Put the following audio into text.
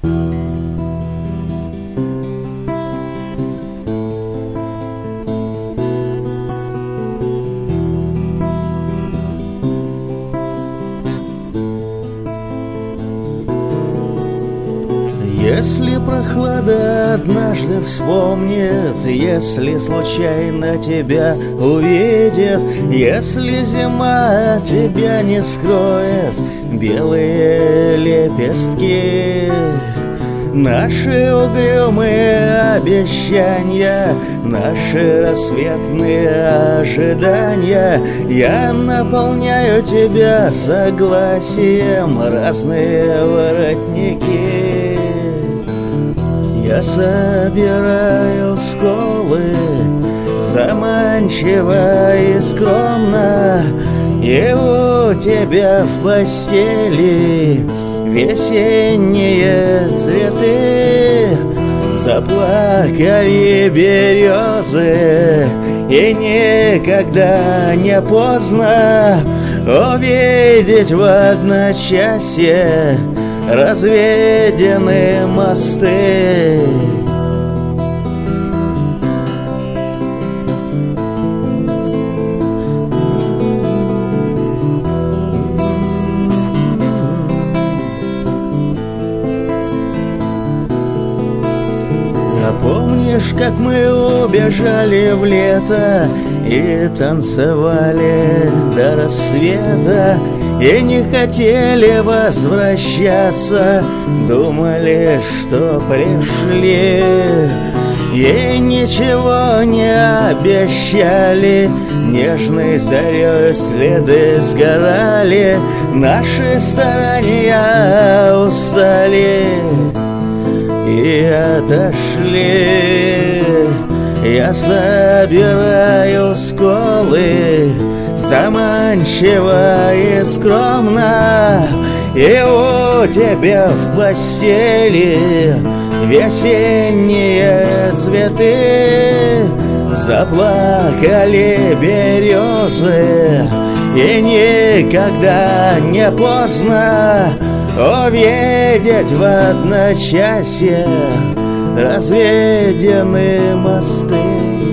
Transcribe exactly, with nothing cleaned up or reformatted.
Если прохлада однажды вспомнит, если случайно тебя увидит, если зима от тебя не скроет белые лепестки, наши угрюмые обещания, наши рассветные ожидания, я наполняю тебя согласием, разные воротники. Я собираю сколы заманчиво и скромно, и у тебя в постели весенние цветы. Заплакали березы, и никогда не поздно увидеть в одночасье разведены мосты. А помнишь, как мы убежали в лето и танцевали до рассвета, и не хотели возвращаться, думали, что пришли, и ничего не обещали, нежной зарей следы сгорали, наши старания устали и отошли. Я собираю сколы заманчиво и скромно, и у тебя в постели весенние цветы. Заплакали березы, и никогда не поздно увидеть в одночасье разведены мосты.